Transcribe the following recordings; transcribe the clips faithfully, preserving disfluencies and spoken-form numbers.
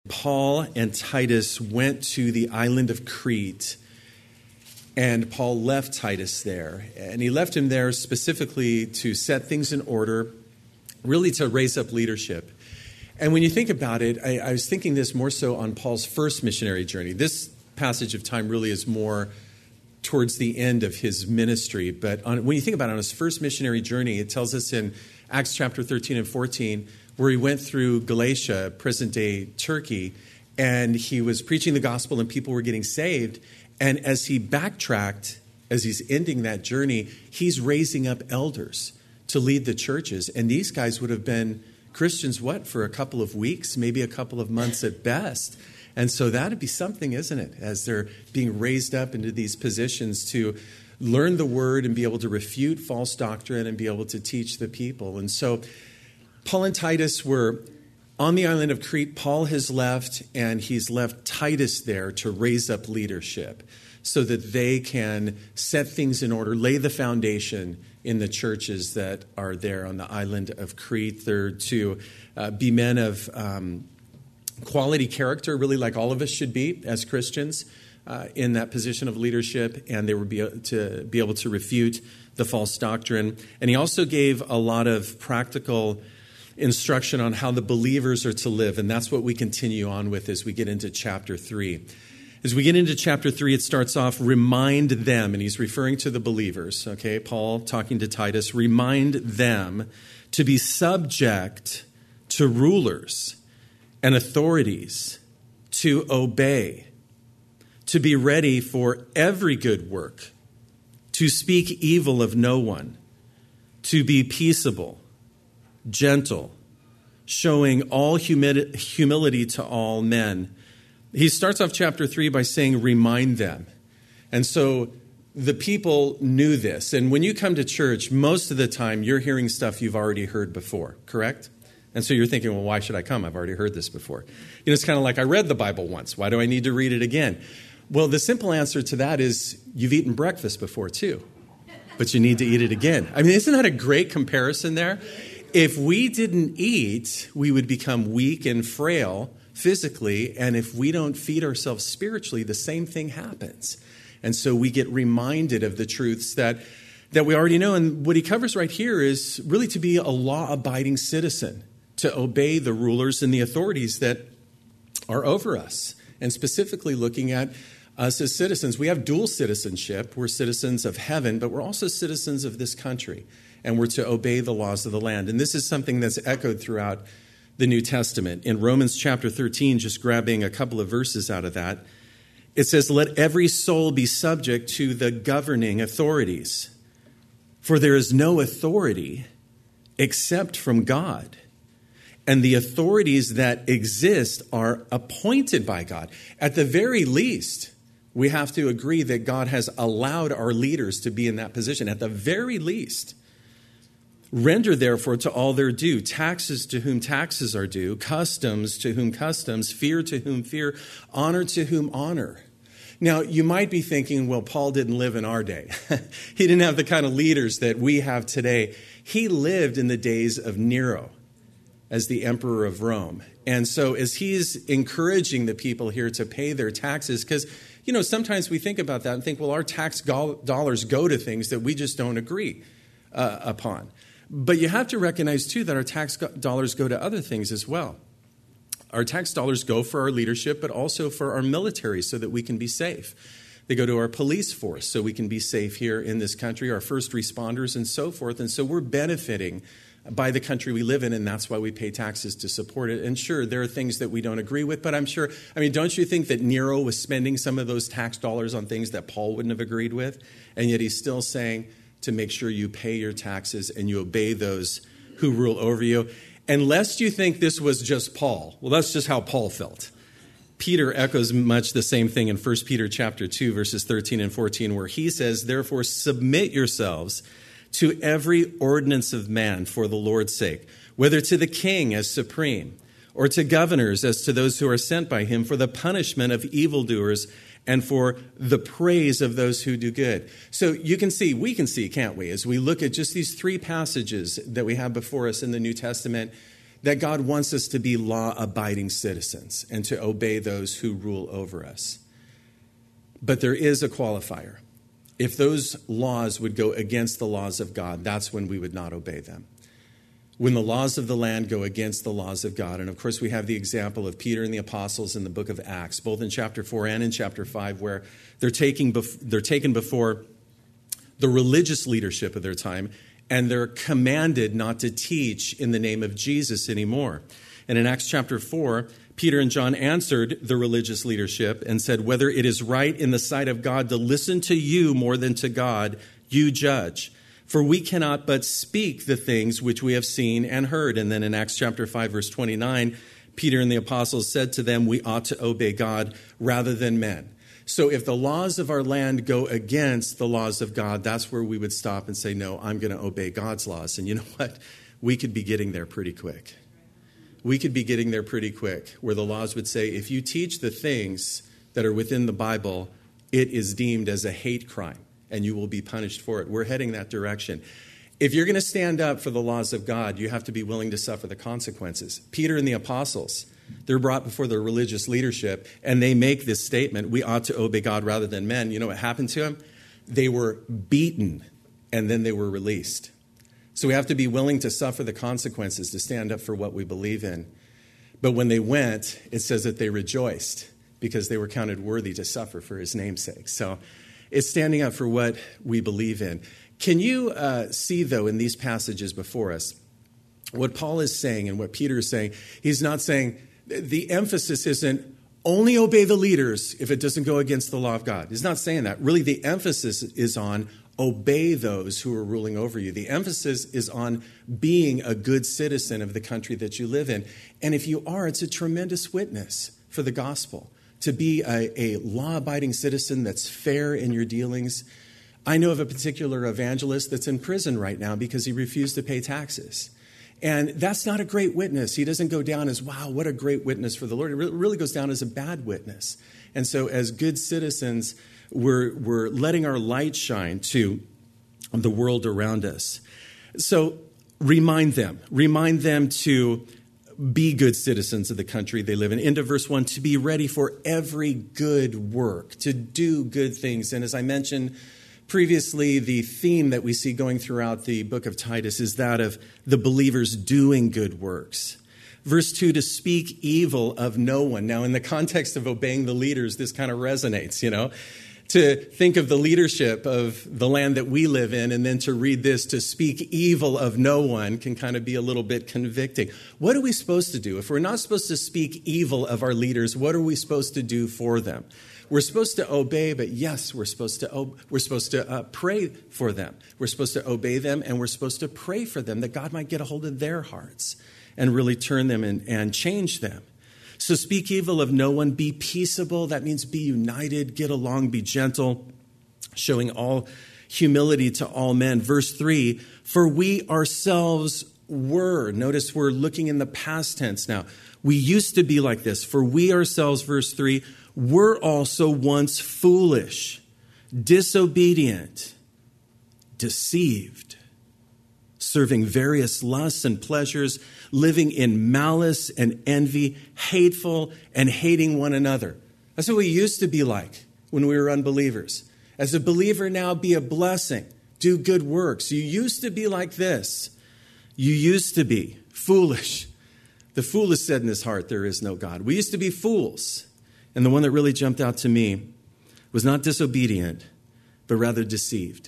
Paul and Titus went to the island of Crete, and Paul left Titus there. And he left him there specifically to set things in order, really to raise up leadership. And when you think about it, I, I was thinking this more so on Paul's first missionary journey. This passage of time really is more towards the end of his ministry. But on, when you think about it, on his first missionary journey, it tells us in Acts chapter thirteen and fourteen, where he went through Galatia, present-day Turkey, and he was preaching the gospel and people were getting saved. And as he backtracked, as he's ending that journey, he's raising up elders to lead the churches. And these guys would have been Christians, what, for a couple of weeks, maybe a couple of months at best. And so that'd be something, isn't it, as they're being raised up into these positions to learn the word and be able to refute false doctrine and be able to teach the people. And so Paul and Titus were on the island of Crete. Paul has left, and he's left Titus there to raise up leadership so that they can set things in order, lay the foundation in the churches that are there on the island of Crete. They're to uh, be men of um, quality character, really like all of us should be as Christians uh, in that position of leadership, and they would be to be able to refute the false doctrine. And he also gave a lot of practical instruction on how the believers are to live, and that's what we continue on with as we get into chapter three. As we get into chapter three, it starts off, remind them, and he's referring to the believers, okay? Paul talking to Titus, remind them to be subject to rulers and authorities, to obey, to be ready for every good work, to speak evil of no one, to be peaceable, gentle, showing all humid- humility to all men. He starts off chapter three by saying, remind them. And so the people knew this. And when you come to church, most of the time you're hearing stuff you've already heard before, correct? And so you're thinking, well, why should I come? I've already heard this before. You know, it's kind of like I read the Bible once. Why do I need to read it again? Well, the simple answer to that is you've eaten breakfast before too, but you need to eat it again. I mean, isn't that a great comparison there? If we didn't eat, we would become weak and frail physically. And if we don't feed ourselves spiritually, the same thing happens. And so we get reminded of the truths that, that we already know. And what he covers right here is really to be a law-abiding citizen, to obey the rulers and the authorities that are over us. And specifically looking at us as citizens. We have dual citizenship. We're citizens of heaven, but we're also citizens of this country. And we're to obey the laws of the land. And this is something that's echoed throughout the New Testament. In Romans chapter thirteen, just grabbing a couple of verses out of that, it says, let every soul be subject to the governing authorities. For there is no authority except from God. And the authorities that exist are appointed by God. At the very least, we have to agree that God has allowed our leaders to be in that position. At the very least. Render, therefore, to all their due, taxes to whom taxes are due, customs to whom customs, fear to whom fear, honor to whom honor. Now, you might be thinking, well, Paul didn't live in our day. He didn't have the kind of leaders that we have today. He lived in the days of Nero as the emperor of Rome. And so as he's encouraging the people here to pay their taxes, because, you know, sometimes we think about that and think, well, our tax go- dollars go to things that we just don't agree uh, upon. But you have to recognize, too, that our tax dollars go to other things as well. Our tax dollars go for our leadership, but also for our military so that we can be safe. They go to our police force so we can be safe here in this country, our first responders and so forth. And so we're benefiting by the country we live in, and that's why we pay taxes to support it. And sure, there are things that we don't agree with, but I'm sure, I mean, don't you think that Nero was spending some of those tax dollars on things that Paul wouldn't have agreed with? And yet he's still saying to make sure you pay your taxes and you obey those who rule over you. And lest you think this was just Paul, well, that's just how Paul felt. Peter echoes much the same thing in First Peter chapter two, verses thirteen and fourteen, where he says, therefore, submit yourselves to every ordinance of man for the Lord's sake, whether to the king as supreme, or to governors as to those who are sent by him for the punishment of evildoers and for the praise of those who do good. So you can see, we can see, can't we, as we look at just these three passages that we have before us in the New Testament, that God wants us to be law-abiding citizens and to obey those who rule over us. But there is a qualifier. If those laws would go against the laws of God, that's when we would not obey them. When the laws of the land go against the laws of God. And of course, we have the example of Peter and the apostles in the book of Acts, both in chapter four and in chapter five, where they're taking bef- they're taken before the religious leadership of their time, and they're commanded not to teach in the name of Jesus anymore. And in Acts chapter four, Peter and John answered the religious leadership and said, whether it is right in the sight of God to listen to you more than to God, you judge. For we cannot but speak the things which we have seen and heard. And then in Acts chapter five, verse twenty-nine, Peter and the apostles said to them, we ought to obey God rather than men. So if the laws of our land go against the laws of God, that's where we would stop and say, no, I'm going to obey God's laws. And you know what? We could be getting there pretty quick. We could be getting there pretty quick, where the laws would say, if you teach the things that are within the Bible, it is deemed as a hate crime, and you will be punished for it. We're heading that direction. If you're going to stand up for the laws of God, you have to be willing to suffer the consequences. Peter and the apostles, they're brought before the religious leadership, and they make this statement, we ought to obey God rather than men. You know what happened to them? They were beaten, and then they were released. So we have to be willing to suffer the consequences to stand up for what we believe in. But when they went, it says that they rejoiced because they were counted worthy to suffer for his name's sake. So it's standing up for what we believe in. Can you uh, see, though, in these passages before us, what Paul is saying and what Peter is saying? He's not saying, the emphasis isn't only obey the leaders if it doesn't go against the law of God. He's not saying that. Really, the emphasis is on obey those who are ruling over you. The emphasis is on being a good citizen of the country that you live in. And if you are, it's a tremendous witness for the gospel to be a, a law-abiding citizen that's fair in your dealings. I know of a particular evangelist that's in prison right now because he refused to pay taxes. And that's not a great witness. He doesn't go down as, wow, what a great witness for the Lord. It really goes down as a bad witness. And so as good citizens, we're, we're letting our light shine to the world around us. So remind them. Remind them to be good citizens of the country they live in. Into verse one, to be ready for every good work, to do good things. And as I mentioned previously, the theme that we see going throughout the book of Titus is that of the believers doing good works. Verse two, to speak evil of no one. Now, in the context of obeying the leaders, this kind of resonates, you know. To think of the leadership of the land that we live in and then to read this, to speak evil of no one, can kind of be a little bit convicting. What are we supposed to do? If we're not supposed to speak evil of our leaders, what are we supposed to do for them? We're supposed to obey, but yes, we're supposed to ob- we're supposed to uh, pray for them. We're supposed to obey them, and we're supposed to pray for them that God might get a hold of their hearts and really turn them and, and change them. So speak evil of no one, be peaceable. That means be united, get along, be gentle, showing all humility to all men. Verse three, for we ourselves were. Notice we're looking in the past tense now. We used to be like this. For we ourselves, verse three, were also once foolish, disobedient, deceived, serving various lusts and pleasures, living in malice and envy, hateful and hating one another. That's what we used to be like when we were unbelievers. As a believer now, be a blessing. Do good works. You used to be like this. You used to be foolish. The fool has said in his heart, there is no God. We used to be fools. And the one that really jumped out to me was not disobedient, but rather deceived.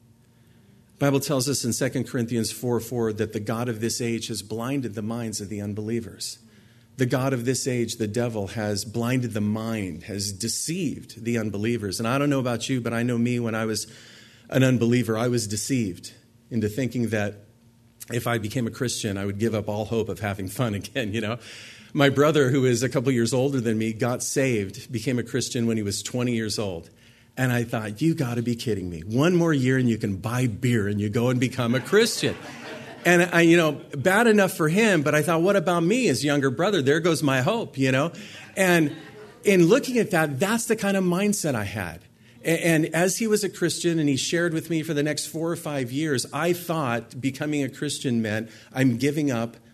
The Bible tells us in Second Corinthians four four that the God of this age has blinded the minds of the unbelievers. The God of this age, the devil, has blinded the mind, has deceived the unbelievers. And I don't know about you, but I know me when I was an unbeliever, I was deceived into thinking that if I became a Christian, I would give up all hope of having fun again, you know. My brother, who is a couple years older than me, got saved, became a Christian when he was twenty years old. And I thought, you got to be kidding me. One more year and you can buy beer and you go and become a Christian. And, I, you know, bad enough for him, but I thought, what about me, his younger brother? There goes my hope, you know. And in looking at that, that's the kind of mindset I had. And as he was a Christian and he shared with me for the next four or five years, I thought becoming a Christian meant I'm giving up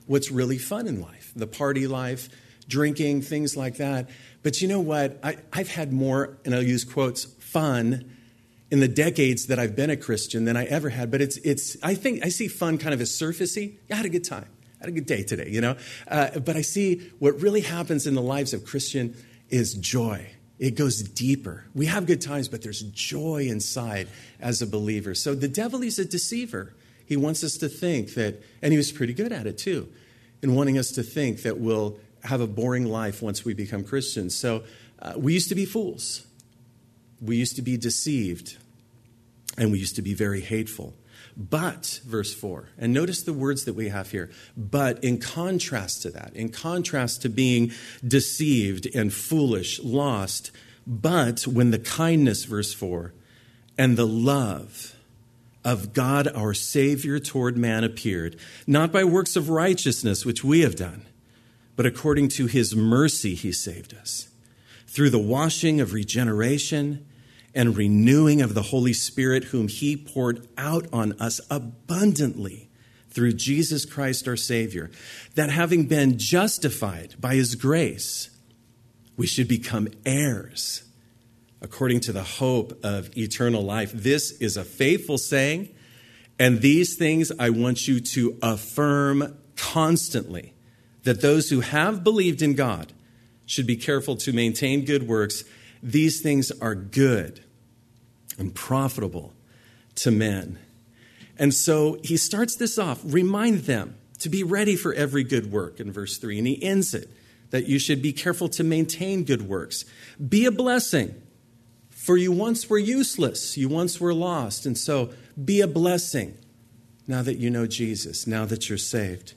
what's really fun in life, the party life, drinking, things like that. But you know what? I, I've had more, and I'll use quotes, fun in the decades that I've been a Christian than I ever had. But it's, it's. I think I see fun kind of as surfacey. I had a good time. I had a good day today, you know. Uh, but I see what really happens in the lives of Christian is joy. It goes deeper. We have good times, but there's joy inside as a believer. So the devil is a deceiver. He wants us to think that, and he was pretty good at it too, in wanting us to think that we'll have a boring life once we become Christians. So uh, we used to be fools. We used to be deceived. And we used to be very hateful. But, verse four, and notice the words that we have here, but in contrast to that, in contrast to being deceived and foolish, lost, but when the kindness, verse four, and the love of God our Savior toward man appeared, not by works of righteousness which we have done, but according to his mercy he saved us, through the washing of regeneration and renewing of the Holy Spirit, whom he poured out on us abundantly through Jesus Christ our Savior, that having been justified by his grace, we should become heirs according to the hope of eternal life. This is a faithful saying, and these things I want you to affirm constantly, that those who have believed in God should be careful to maintain good works. These things are good and profitable to men. And so he starts this off, remind them to be ready for every good work in verse three. And he ends it, that you should be careful to maintain good works. Be a blessing, for you once were useless. You once were lost. And so be a blessing now that you know Jesus, now that you're saved.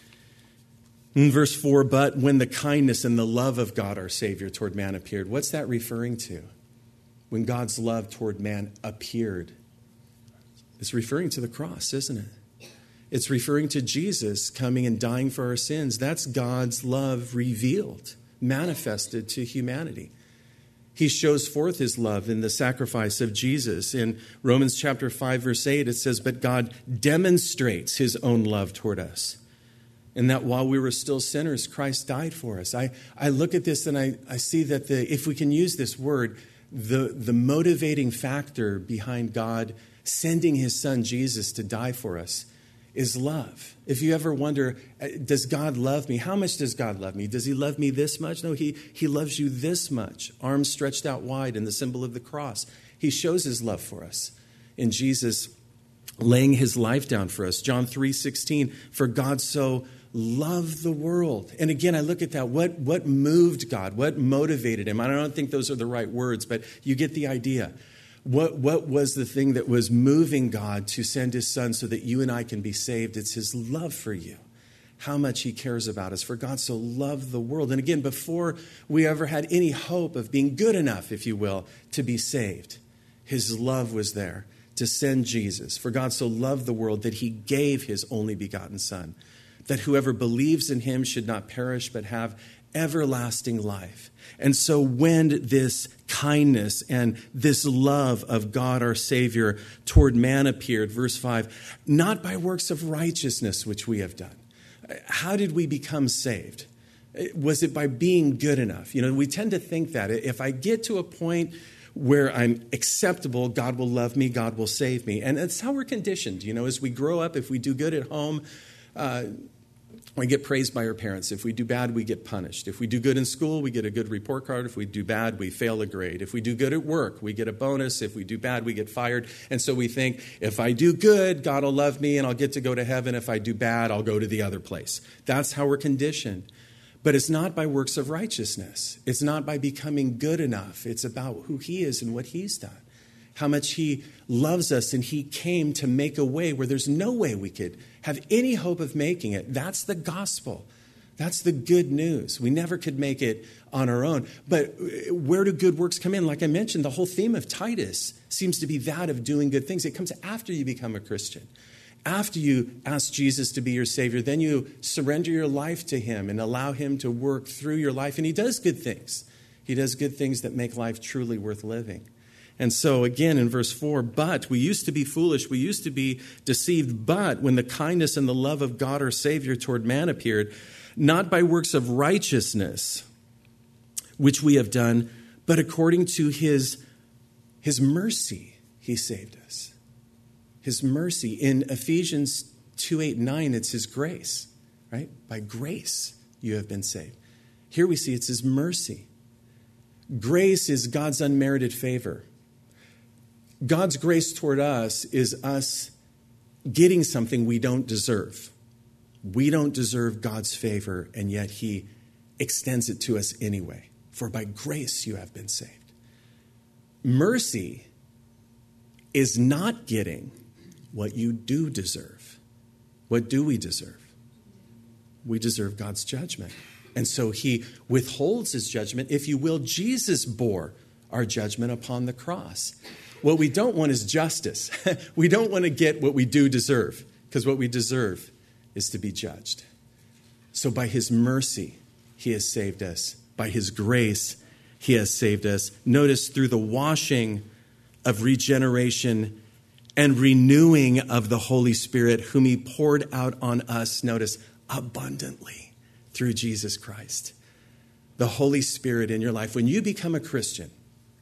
In verse four, but when the kindness and the love of God our Savior toward man appeared. What's that referring to? When God's love toward man appeared. It's referring to the cross, isn't it? It's referring to Jesus coming and dying for our sins. That's God's love revealed, manifested to humanity. He shows forth his love in the sacrifice of Jesus. In Romans chapter five, verse eight, it says, but God demonstrates his own love toward us, and that while we were still sinners, Christ died for us. I, I look at this and I, I see that the, if we can use this word, the, the motivating factor behind God sending his son Jesus to die for us is love. If you ever wonder, does God love me? How much does God love me? Does he love me this much? No, he, he loves you this much. Arms stretched out wide in the symbol of the cross. He shows his love for us in Jesus laying his life down for us. John three sixteen, for God so loved the world. And again, I look at that. What, what moved God? What motivated him? I don't think those are the right words, but you get the idea. What, what was the thing that was moving God to send his son so that you and I can be saved? It's his love for you. How much he cares about us. For God so loved the world. And again, before we ever had any hope of being good enough, if you will, to be saved, his love was there to send Jesus. For God so loved the world that he gave his only begotten son, that whoever believes in him should not perish but have everlasting life. And so when this kindness and this love of God our Savior toward man appeared, verse five, not by works of righteousness which we have done. How did we become saved? Was it by being good enough? You know, we tend to think that if I get to a point where I'm acceptable, God will love me, God will save me. And that's how we're conditioned. You know, as we grow up, if we do good at home, uh, we get praised by our parents. If we do bad, we get punished. If we do good in school, we get a good report card. If we do bad, we fail a grade. If we do good at work, we get a bonus. If we do bad, we get fired. And so we think, if I do good, God will love me and I'll get to go to heaven. If I do bad, I'll go to the other place. That's how we're conditioned. But it's not by works of righteousness. It's not by becoming good enough. It's about who he is and what he's done. How much he loves us, and he came to make a way where there's no way we could have any hope of making it. That's the gospel. That's the good news. We never could make it on our own. But where do good works come in? Like I mentioned, the whole theme of Titus seems to be that of doing good things. It comes after you become a Christian. After you ask Jesus to be your Savior, then you surrender your life to him and allow him to work through your life. And he does good things. He does good things that make life truly worth living. And so again in verse four, but we used to be foolish, we used to be deceived, but when the kindness and the love of God our Savior toward man appeared, not by works of righteousness, which we have done, but according to his, his mercy, he saved us. His mercy. In Ephesians two, eight, nine, it's his grace, right? By grace you have been saved. Here we see it's his mercy. Grace is God's unmerited favor. God's grace toward us is us getting something we don't deserve. We don't deserve God's favor, and yet he extends it to us anyway. For by grace you have been saved. Mercy is not getting what you do deserve. What do we deserve? We deserve God's judgment. And so he withholds his judgment. If you will, Jesus bore our judgment upon the cross. What we don't want is justice. We don't want to get what we do deserve, because what we deserve is to be judged. So by his mercy, he has saved us. By his grace, he has saved us. Notice through the washing of regeneration and renewing of the Holy Spirit, whom he poured out on us, notice, abundantly through Jesus Christ. The Holy Spirit in your life. When you become a Christian,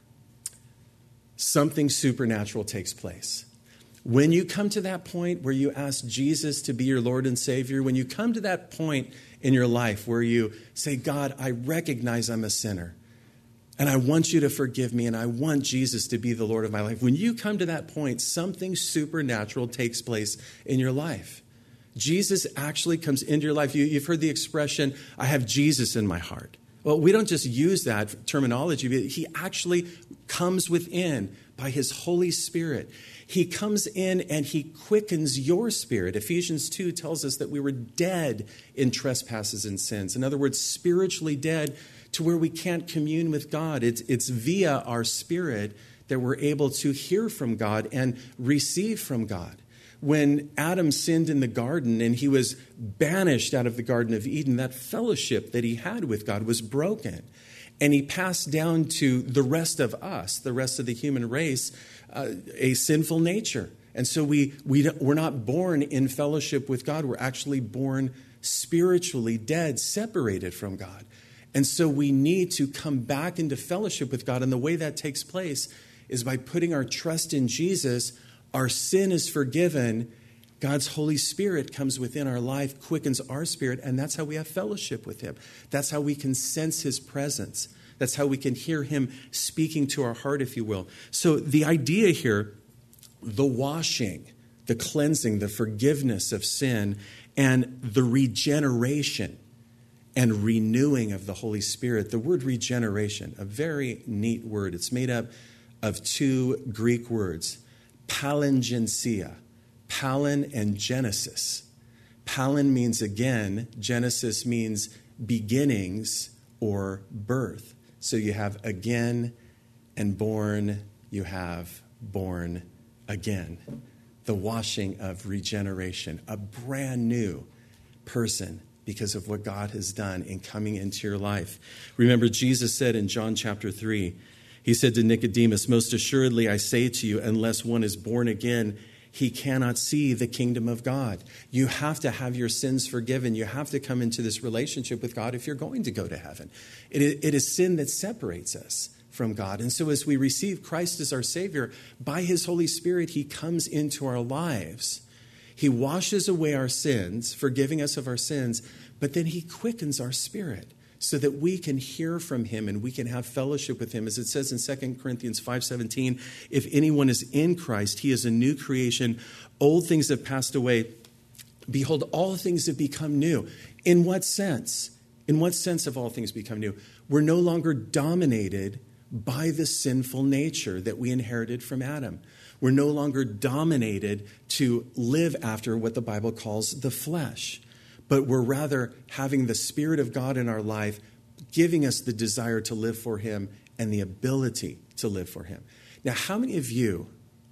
something supernatural takes place. When you come to that point where you ask Jesus to be your Lord and Savior, when you come to that point in your life where you say, God, I recognize I'm a sinner, and I want you to forgive me, and I want Jesus to be the Lord of my life. When you come to that point, something supernatural takes place in your life. Jesus actually comes into your life. You, you've heard the expression, I have Jesus in my heart. Well, we don't just use that terminology, but he actually comes within by his Holy Spirit. He comes in and he quickens your spirit. Ephesians two tells us that we were dead in trespasses and sins. In other words, spiritually dead to where we can't commune with God. It's, it's via our spirit that we're able to hear from God and receive from God. When Adam sinned in the garden and he was banished out of the Garden of Eden, that fellowship that he had with God was broken. And he passed down to the rest of us, the rest of the human race, uh, a sinful nature. And so we, we, we're not born in fellowship with God. We're actually born spiritually dead, separated from God. And so we need to come back into fellowship with God. And the way that takes place is by putting our trust in Jesus. Our sin is forgiven. God's Holy Spirit comes within our life, quickens our spirit, and that's how we have fellowship with him. That's how we can sense his presence. That's how we can hear him speaking to our heart, if you will. So the idea here, the washing, the cleansing, the forgiveness of sin, and the regeneration and renewing of the Holy Spirit. The word regeneration, a very neat word. It's made up of two Greek words, palingenesia, palin and Genesis. Palin means again, Genesis means beginnings or birth. So you have again and born, you have born again. The washing of regeneration, a brand new person because of what God has done in coming into your life. Remember, Jesus said in John chapter three, he said to Nicodemus, most assuredly I say to you, unless one is born again, he cannot see the kingdom of God. You have to have your sins forgiven. You have to come into this relationship with God if you're going to go to heaven. It is, it is sin that separates us from God. And so as we receive Christ as our Savior, by his Holy Spirit, he comes into our lives. He washes away our sins, forgiving us of our sins, but then he quickens our spirit so that we can hear from him and we can have fellowship with him. As it says in Second Corinthians five seventeen, if anyone is in Christ, he is a new creation. Old things have passed away. Behold, all things have become new. In what sense? In what sense have all things become new? We're no longer dominated by the sinful nature that we inherited from Adam. We're no longer dominated to live after what the Bible calls the flesh, but we're rather having the Spirit of God in our life, giving us the desire to live for him and the ability to live for him. Now, how many of you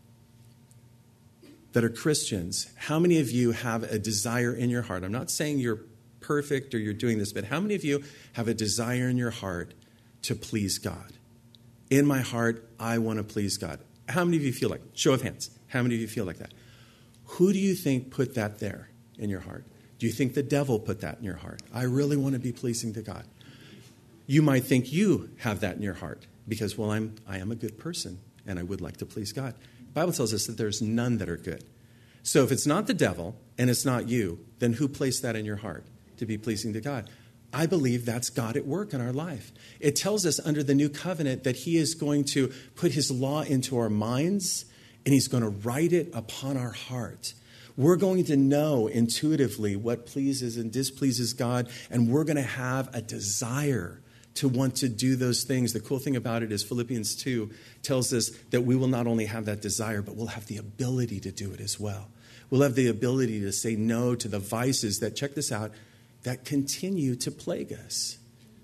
that are Christians, how many of you have a desire in your heart? I'm not saying you're perfect or you're doing this, but how many of you have a desire in your heart to please God? In my heart, I want to please God. How many of you feel like, show of hands, how many of you feel like that? Who do you think put that there in your heart? Do you think the devil put that in your heart? I really want to be pleasing to God. You might think you have that in your heart because, well, I'm, I am a good person and I would like to please God. The Bible tells us that there's none that are good. So if it's not the devil and it's not you, then who placed that in your heart to be pleasing to God? I believe that's God at work in our life. It tells us under the new covenant that he is going to put his law into our minds and he's going to write it upon our heart. We're going to know intuitively what pleases and displeases God, and we're going to have a desire to want to do those things. The cool thing about it is Philippians two tells us that we will not only have that desire, but we'll have the ability to do it as well. We'll have the ability to say no to the vices that, check this out, that continue to plague us.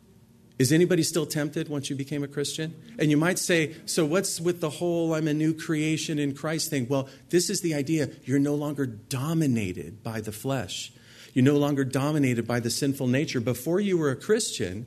Is anybody still tempted once you became a Christian? And you might say, so what's with the whole I'm a new creation in Christ thing? Well, this is the idea. You're no longer dominated by the flesh. You're no longer dominated by the sinful nature. Before you were a Christian,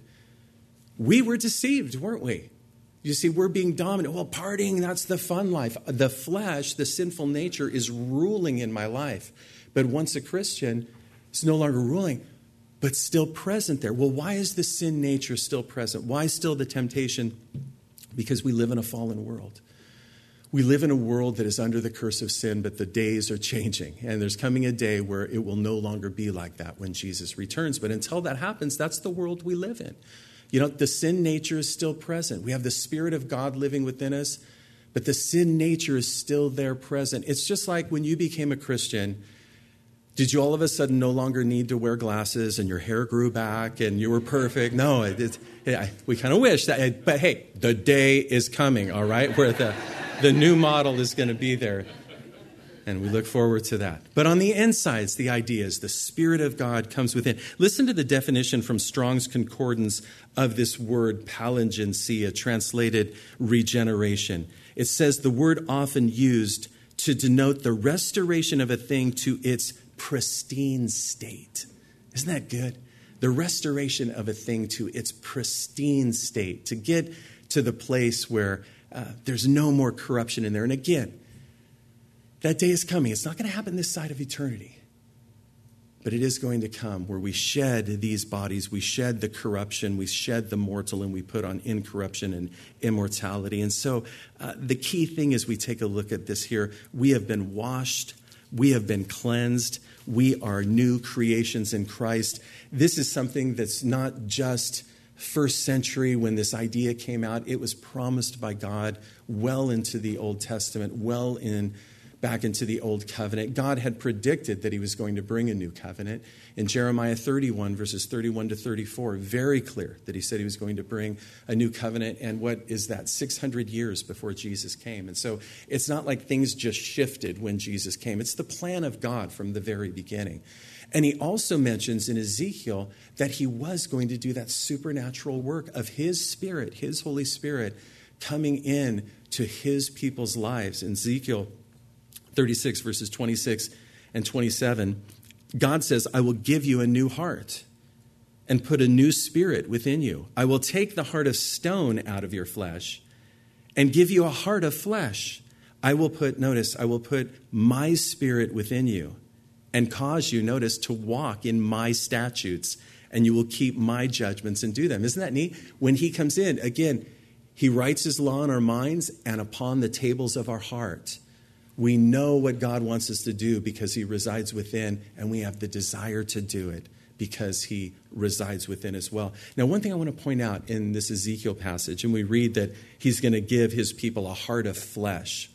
we were deceived, weren't we? You see, we're being dominated. Well, partying, that's the fun life. The flesh, the sinful nature is ruling in my life. But once a Christian, it's no longer ruling, but still present there. Well, why is the sin nature still present? Why still the temptation? Because we live in a fallen world. We live in a world that is under the curse of sin, but the days are changing. And there's coming a day where it will no longer be like that when Jesus returns. But until that happens, that's the world we live in. You know, the sin nature is still present. We have the Spirit of God living within us, but the sin nature is still there present. It's just like when you became a Christian. Did you all of a sudden no longer need to wear glasses and your hair grew back and you were perfect? No, it, it, yeah, we kind of wish that. But hey, the day is coming, all right, where the, the new model is going to be there. And we look forward to that. But on the insides, the idea is the Spirit of God comes within. Listen to the definition from Strong's Concordance of this word palingenesia, translated regeneration. It says the word often used to denote the restoration of a thing to its pristine state. Isn't that good? The restoration of a thing to its pristine state, to get to the place where uh, there's no more corruption in there. And again, that day is coming. It's not going to happen this side of eternity, but it is going to come where we shed these bodies, we shed the corruption, we shed the mortal, and we put on incorruption and immortality. And so uh, the key thing as we take a look at this here, we have been washed, we have been cleansed. We are new creations in Christ. This is something that's not just first century when this idea came out. It was promised by God well into the Old Testament, well in back into the Old Covenant. God had predicted that he was going to bring a new covenant. In Jeremiah thirty-one, verses thirty-one to thirty-four, very clear that he said he was going to bring a new covenant. And what is that? six hundred years before Jesus came. And so it's not like things just shifted when Jesus came. It's the plan of God from the very beginning. And he also mentions in Ezekiel that he was going to do that supernatural work of his Spirit, his Holy Spirit, coming in to his people's lives. In Ezekiel thirty-six, verses twenty-six and twenty-seven, God says, I will give you a new heart and put a new spirit within you. I will take the heart of stone out of your flesh and give you a heart of flesh. I will put, notice, I will put my spirit within you and cause you, notice, to walk in my statutes, and you will keep my judgments and do them. Isn't that neat? When he comes in, again, he writes his law in our minds and upon the tables of our heart. We know what God wants us to do because he resides within, and we have the desire to do it because he resides within as well. Now, one thing I want to point out in this Ezekiel passage, and we read that he's going to give his people a heart of flesh.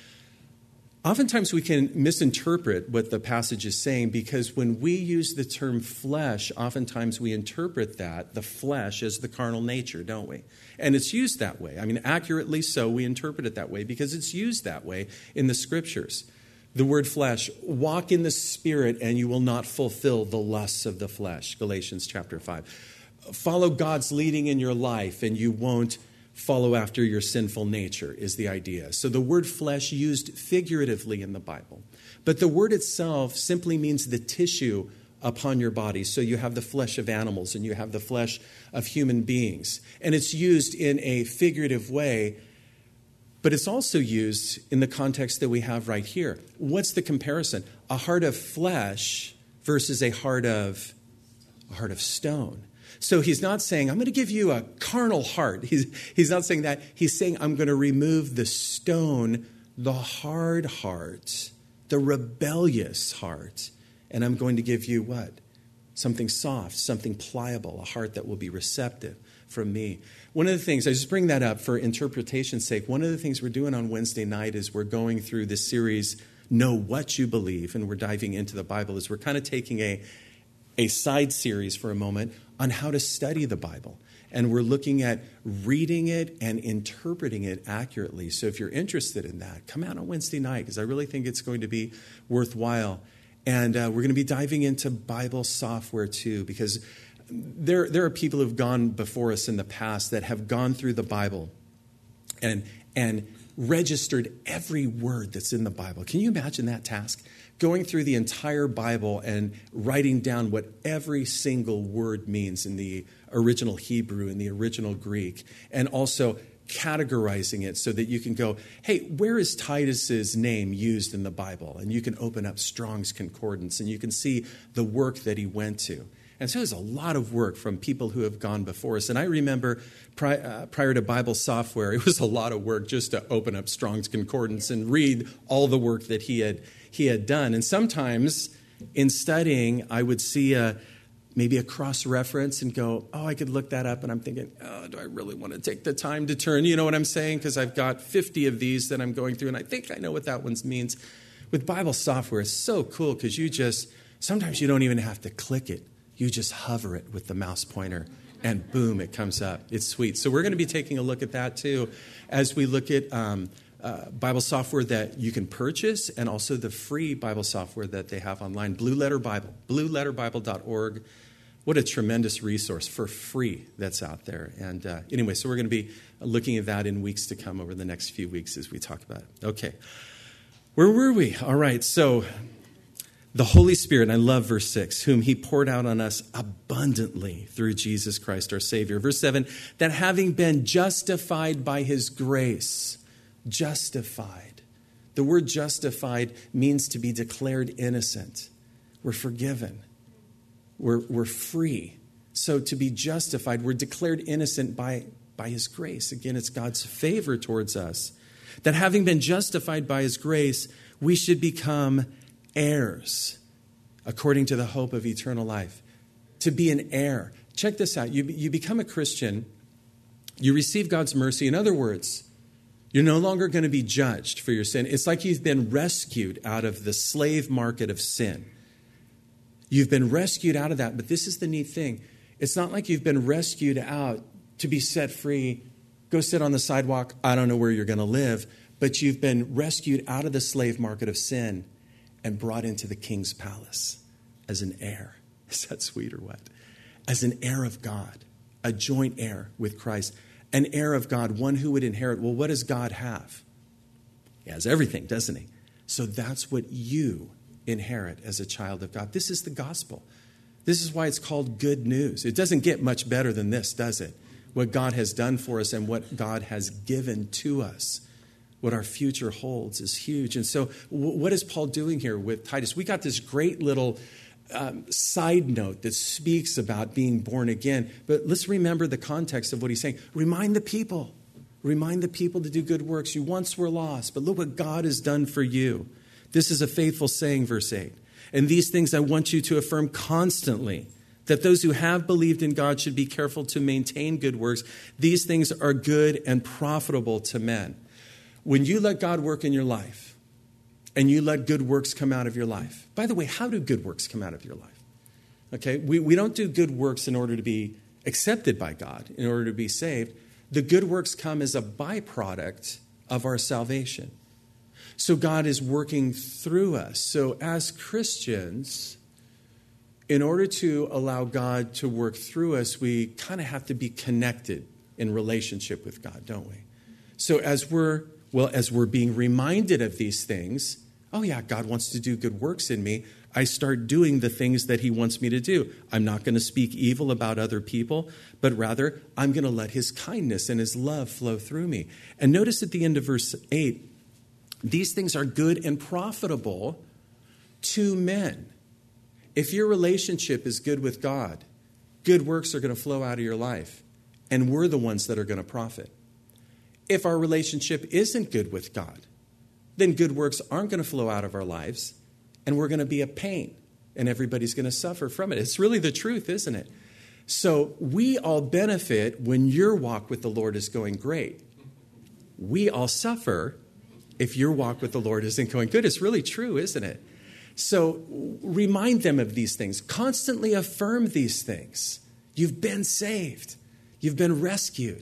Oftentimes we can misinterpret what the passage is saying because when we use the term flesh, oftentimes we interpret that, the flesh, as the carnal nature, don't we? And it's used that way. I mean, accurately so, we interpret it that way because it's used that way in the Scriptures. The word flesh, walk in the Spirit and you will not fulfill the lusts of the flesh, Galatians chapter five. Follow God's leading in your life and you won't follow after your sinful nature is the idea. So the word flesh used figuratively in the Bible. But the word itself simply means the tissue upon your body. So you have the flesh of animals and you have the flesh of human beings. And it's used in a figurative way, but it's also used in the context that we have right here. What's the comparison? A heart of flesh versus a heart of a heart of stone. So he's not saying, I'm going to give you a carnal heart. He's, he's not saying that. He's saying, I'm going to remove the stone, the hard heart, the rebellious heart, and I'm going to give you what? Something soft, something pliable, a heart that will be receptive from me. One of the things, I just bring that up for interpretation's sake, one of the things we're doing on Wednesday night is we're going through this series, Know What You Believe, and we're diving into the Bible, is we're kind of taking a, a side series for a moment on how to study the Bible. And we're looking at reading it and interpreting it accurately. So if you're interested in that, come out on Wednesday night, because I really think it's going to be worthwhile. And uh, we're going to be diving into Bible software too, because there, there are people who've gone before us in the past that have gone through the Bible and, and registered every word that's in the Bible. Can you imagine that task? Going through the entire Bible and writing down what every single word means in the original Hebrew and the original Greek, and also categorizing it so that you can go, hey, where is Titus's name used in the Bible? And you can open up Strong's Concordance and you can see the work that he went to. And so there's a lot of work from people who have gone before us. And I remember pri- uh, prior to Bible software, it was a lot of work just to open up Strong's Concordance and read all the work that he had he had done. And sometimes in studying, I would see a maybe a cross-reference and go, oh, I could look that up. And I'm thinking, oh, do I really want to take the time to turn? You know what I'm saying? Because I've got fifty of these that I'm going through, and I think I know what that one means. With Bible software, it's so cool because you just, sometimes you don't even have to click it. You just hover it with the mouse pointer, and boom, it comes up. It's sweet. So we're going to be taking a look at that, too, as we look at um, uh, Bible software that you can purchase and also the free Bible software that they have online. Blue Letter Bible, blue letter bible dot org. What a tremendous resource for free that's out there. And uh, anyway, so we're going to be looking at that in weeks to come over the next few weeks as we talk about it. Okay. Where were we? All right. So the Holy Spirit, and I love verse six, whom he poured out on us abundantly through Jesus Christ our Savior. Verse seven, that having been justified by his grace, justified. The word justified means to be declared innocent. We're forgiven. We're, we're free. So to be justified, we're declared innocent by, by his grace. Again, it's God's favor towards us. That having been justified by his grace, we should become heirs according to the hope of eternal life. To be an heir. Check this out. You, you become a Christian. You receive God's mercy. In other words, you're no longer going to be judged for your sin. It's like you've been rescued out of the slave market of sin. You've been rescued out of that, but this is the neat thing. It's not like you've been rescued out to be set free, go sit on the sidewalk, I don't know where you're going to live, but you've been rescued out of the slave market of sin and brought into the king's palace as an heir. Is that sweet or what? As an heir of God, a joint heir with Christ, an heir of God, one who would inherit. Well, what does God have? He has everything, doesn't he? So that's what you inherit as a child of God. This is the gospel. This is why it's called good news. It doesn't get much better than this, does it? What God has done for us and what God has given to us. What our future holds is huge. And so what is Paul doing here with Titus? We got this great little um, side note that speaks about being born again. But let's remember the context of what he's saying. Remind the people. Remind the people to do good works. You once were lost, but look what God has done for you. This is a faithful saying, verse eight. And these things I want you to affirm constantly, that those who have believed in God should be careful to maintain good works. These things are good and profitable to men. When you let God work in your life and you let good works come out of your life. By the way, how do good works come out of your life? Okay, we, we don't do good works in order to be accepted by God, in order to be saved. The good works come as a byproduct of our salvation. So God is working through us. So as Christians, in order to allow God to work through us, we kind of have to be connected in relationship with God, don't we? So as we're, well, as we're being reminded of these things, oh yeah, God wants to do good works in me, I start doing the things that he wants me to do. I'm not going to speak evil about other people, but rather I'm going to let his kindness and his love flow through me. And notice at the end of verse eight, these things are good and profitable to men. If your relationship is good with God, good works are going to flow out of your life, and we're the ones that are going to profit. If our relationship isn't good with God, then good works aren't going to flow out of our lives, and we're going to be a pain, and everybody's going to suffer from it. It's really the truth, isn't it? So we all benefit when your walk with the Lord is going great. We all suffer if your walk with the Lord isn't going good. It's really true, isn't it? So remind them of these things. Constantly affirm these things. You've been saved. You've been rescued.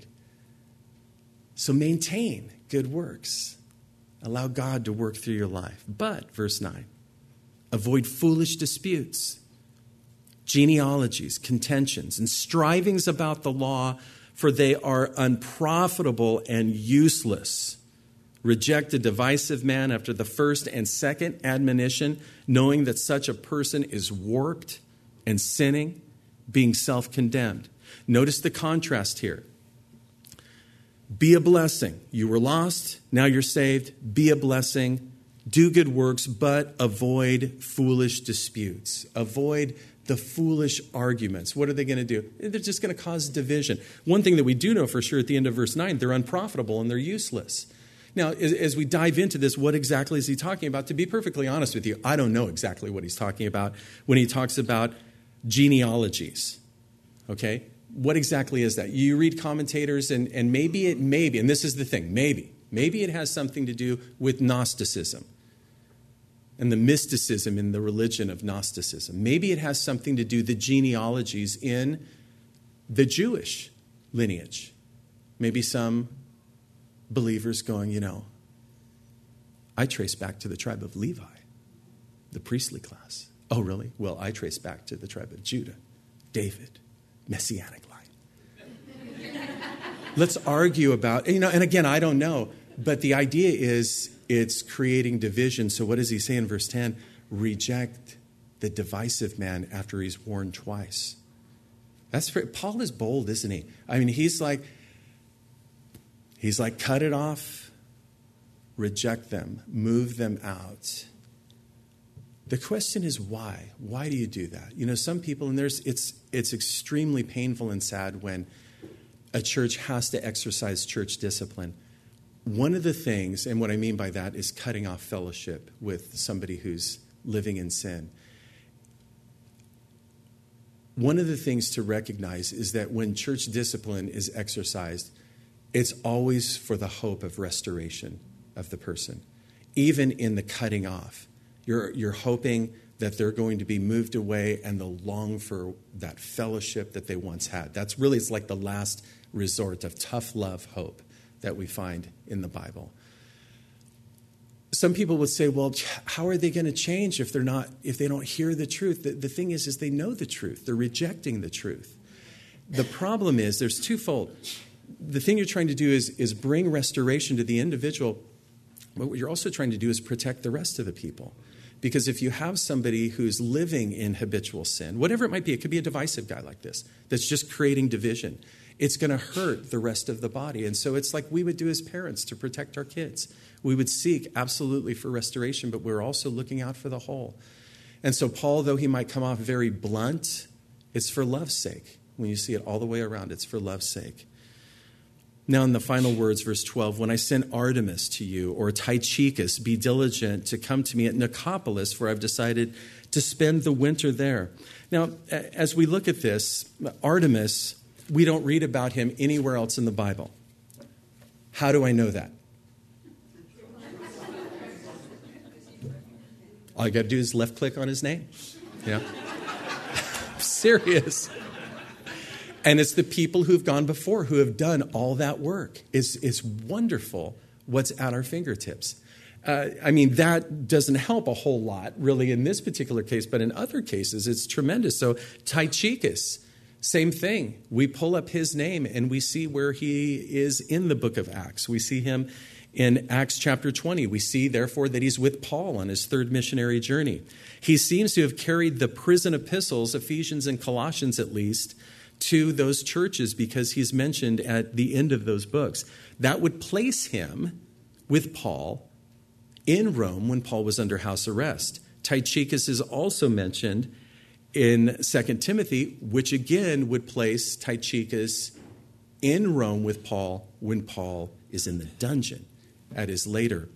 So maintain good works. Allow God to work through your life. But, verse nine, avoid foolish disputes, genealogies, contentions, and strivings about the law, for they are unprofitable and useless. Reject a divisive man after the first and second admonition, knowing that such a person is warped and sinning, being self-condemned. Notice the contrast here. Be a blessing. You were lost, now you're saved. Be a blessing. Do good works, but avoid foolish disputes. Avoid the foolish arguments. What are they going to do? They're just going to cause division. One thing that we do know for sure at the end of verse nine, they're unprofitable and they're useless. Now, as, as we dive into this, what exactly is he talking about? To be perfectly honest with you, I don't know exactly what he's talking about when he talks about genealogies. Okay? What exactly is that? You read commentators, and, and maybe it maybe, and this is the thing, maybe, maybe it has something to do with Gnosticism and the mysticism in the religion of Gnosticism. Maybe it has something to do with the genealogies in the Jewish lineage. Maybe some believers going, you know, I trace back to the tribe of Levi, the priestly class. Oh, really? Well, I trace back to the tribe of Judah, David, Messianic line. Let's argue about, you know, and again, I don't know, but the idea is it's creating division. So what does he say in verse ten? Reject the divisive man after he's warned twice. That's pretty, Paul is bold, isn't he? I mean, he's like, he's like, cut it off, reject them, move them out. The question is why? Why do you do that? You know, some people, and there's it's it's extremely painful and sad when a church has to exercise church discipline. One of the things, and what I mean by that, is cutting off fellowship with somebody who's living in sin. One of the things to recognize is that when church discipline is exercised, it's always for the hope of restoration of the person, even in the cutting off. You're, you're hoping that they're going to be moved away and they'll long for that fellowship that they once had. That's really, it's like the last resort of tough love hope that we find in the Bible. Some people would say, well, how are they going to change if they're not, if they don't hear the truth? The, the thing is, is they know the truth. They're rejecting the truth. The problem is there's twofold. The thing you're trying to do is, is bring restoration to the individual, but what you're also trying to do is protect the rest of the people. Because if you have somebody who's living in habitual sin, whatever it might be, it could be a divisive guy like this, that's just creating division. It's going to hurt the rest of the body. And so it's like we would do as parents to protect our kids. We would seek absolutely for restoration, but we're also looking out for the whole. And so Paul, though he might come off very blunt, it's for love's sake. When you see it all the way around, it's for love's sake. Now in the final words, verse twelve, when I send Artemis to you or Tychicus, be diligent to come to me at Nicopolis, for I've decided to spend the winter there. Now, as we look at this, Artemis, we don't read about him anywhere else in the Bible. How do I know that? All you got to do is left click on his name. Yeah. I'm serious. And it's the people who've gone before who have done all that work. It's, it's wonderful what's at our fingertips. Uh, I mean, that doesn't help a whole lot, really, in this particular case, but in other cases, it's tremendous. So Tychicus, same thing. We pull up his name and we see where he is in the book of Acts. We see him In Acts chapter twenty, we see, therefore, that he's with Paul on his third missionary journey. He seems to have carried the prison epistles, Ephesians and Colossians at least, to those churches because he's mentioned at the end of those books. That would place him with Paul in Rome when Paul was under house arrest. Tychicus is also mentioned in Second Timothy, which again would place Tychicus in Rome with Paul when Paul is in the dungeon at his later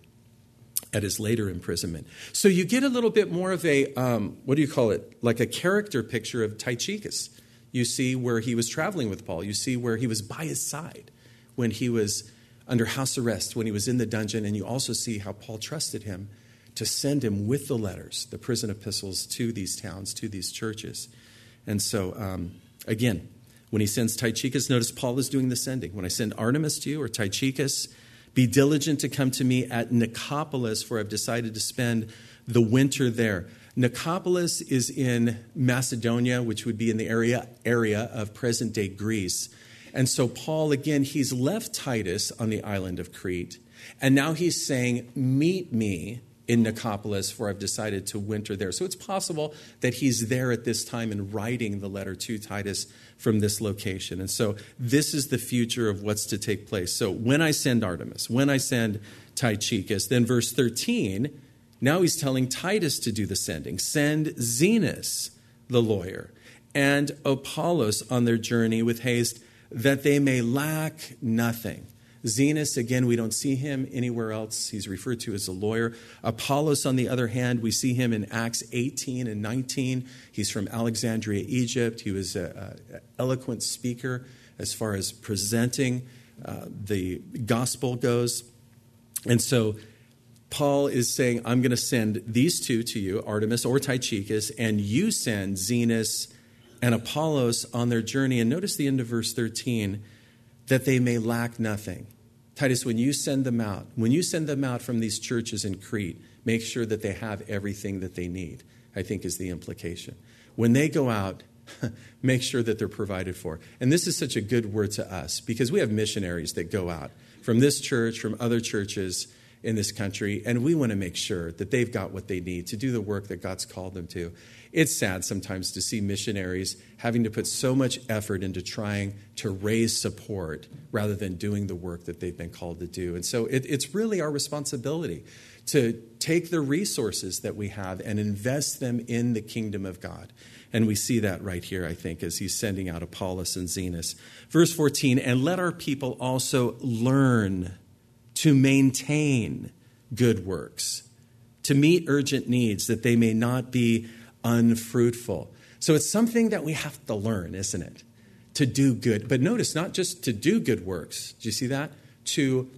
at his later imprisonment. So you get a little bit more of a, um, what do you call it, like a character picture of Tychicus. You see where he was traveling with Paul. You see where he was by his side when he was under house arrest, when he was in the dungeon. And you also see how Paul trusted him to send him with the letters, the prison epistles, to these towns, to these churches. And so, um, again, when he sends Tychicus, notice Paul is doing the sending. When I send Artemas to you or Tychicus, be diligent to come to me at Nicopolis, for I've decided to spend the winter there. Nicopolis is in Macedonia, which would be in the area, area of present-day Greece. And so Paul, again, he's left Titus on the island of Crete, and now he's saying, meet me in Nicopolis, for I've decided to winter there. So it's possible that he's there at this time and writing the letter to Titus from this location. And so this is the future of what's to take place. So when I send Artemas, when I send Tychicus, then verse thirteen, now he's telling Titus to do the sending. Send Zenas, the lawyer, and Apollos on their journey with haste, that they may lack nothing. Zenas, again, we don't see him anywhere else. He's referred to as a lawyer. Apollos, on the other hand, we see him in Acts eighteen and nineteen. He's from Alexandria, Egypt. He was an eloquent speaker as far as presenting uh, the gospel goes. And so Paul is saying, I'm going to send these two to you, Artemas or Tychicus, and you send Zenas and Apollos on their journey. And notice the end of verse thirteen, that they may lack nothing. Titus, when you send them out, when you send them out from these churches in Crete, make sure that they have everything that they need, I think is the implication. When they go out, make sure that they're provided for. And this is such a good word to us because we have missionaries that go out from this church, from other churches in this country, and we want to make sure that they've got what they need to do the work that God's called them to. It's sad sometimes to see missionaries having to put so much effort into trying to raise support rather than doing the work that they've been called to do. And so it, it's really our responsibility to take the resources that we have and invest them in the kingdom of God. And we see that right here, I think, as he's sending out Apollos and Zenas. Verse fourteen, and let our people also learn to maintain good works, to meet urgent needs, that they may not be unfruitful. So it's something that we have to learn, isn't it? To do good. But notice, not just to do good works. Do you see that? To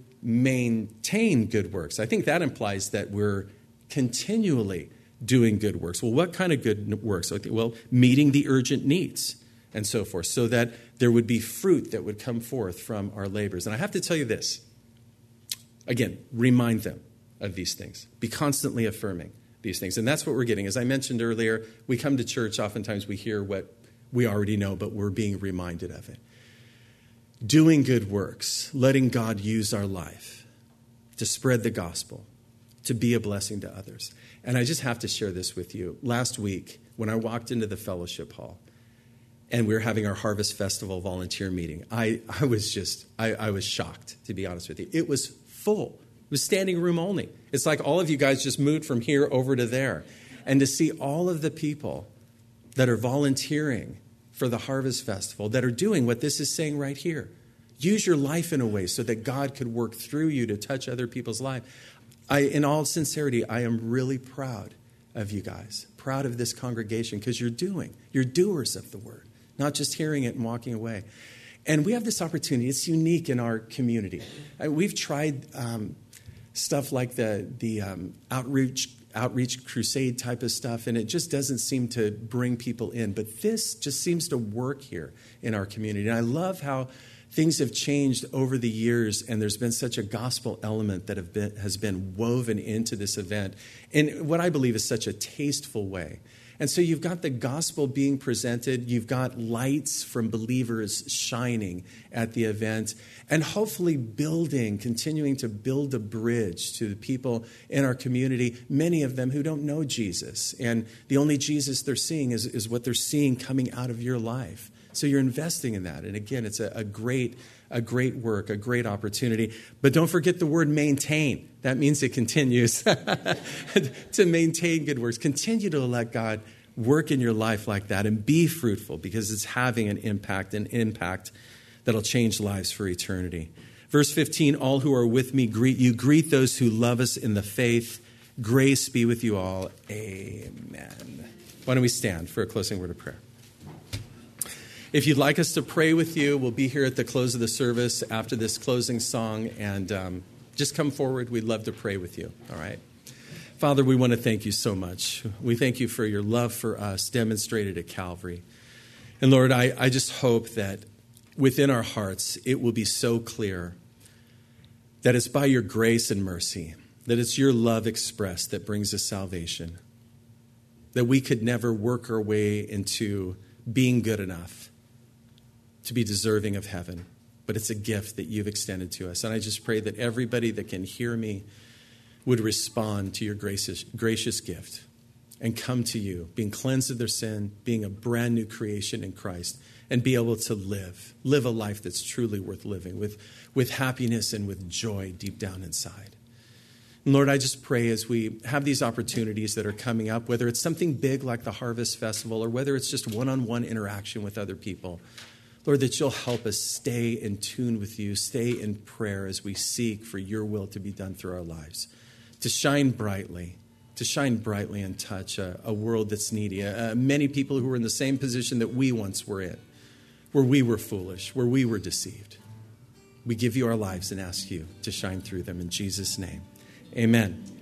maintain good works. I think that implies that we're continually doing good works. Well, what kind of good works? Well, meeting the urgent needs and so forth, so that there would be fruit that would come forth from our labors. And I have to tell you this. Again, remind them of these things. Be constantly affirming these things. And that's what we're getting. As I mentioned earlier, we come to church, oftentimes we hear what we already know, but we're being reminded of it. Doing good works, letting God use our life to spread the gospel, to be a blessing to others. And I just have to share this with you. Last week, when I walked into the fellowship hall, and we were having our Harvest Festival volunteer meeting, I, I was just, I, I was shocked, to be honest with you. It was full. It was standing room only. It's like all of you guys just moved from here over to there. And to see all of the people that are volunteering for the Harvest Festival, that are doing what this is saying right here. Use your life in a way so that God could work through you to touch other people's lives. I, in all sincerity, I am really proud of you guys, proud of this congregation, because you're doing, you're doers of the word, not just hearing it and walking away. And we have this opportunity. It's unique in our community. We've tried um, stuff like the the um, outreach outreach crusade type of stuff, and it just doesn't seem to bring people in. But this just seems to work here in our community. And I love how things have changed over the years, and there's been such a gospel element that have been, has been woven into this event in what I believe is such a tasteful way. And so you've got the gospel being presented. You've got lights from believers shining at the event, and hopefully building, continuing to build a bridge to the people in our community, many of them who don't know Jesus. And the only Jesus they're seeing is, is what they're seeing coming out of your life. So you're investing in that. And again, it's a, a great a great work, a great opportunity. But don't forget the word maintain. That means it continues to maintain good works. Continue to let God work in your life like that and be fruitful, because it's having an impact, an impact that'll change lives for eternity. Verse fifteen, all who are with me greet you. Greet those who love us in the faith. Grace be with you all. Amen. Why don't we stand for a closing word of prayer? If you'd like us to pray with you, we'll be here at the close of the service after this closing song, and um, just come forward. We'd love to pray with you, all right? Father, we want to thank you so much. We thank you for your love for us demonstrated at Calvary. And Lord, I, I just hope that within our hearts it will be so clear that it's by your grace and mercy, that it's your love expressed that brings us salvation, that we could never work our way into being good enough to be deserving of heaven, but it's a gift that you've extended to us. And I just pray that everybody that can hear me would respond to your gracious, gracious gift and come to you, being cleansed of their sin, being a brand new creation in Christ, and be able to live, live a life that's truly worth living with, with happiness and with joy deep down inside. And Lord, I just pray as we have these opportunities that are coming up, whether it's something big like the Harvest Festival or whether it's just one-on-one interaction with other people, Lord, that you'll help us stay in tune with you, stay in prayer as we seek for your will to be done through our lives, to shine brightly, to shine brightly and touch a, a world that's needy, uh, many people who are in the same position that we once were in, where we were foolish, where we were deceived. We give you our lives and ask you to shine through them in Jesus' name. Amen.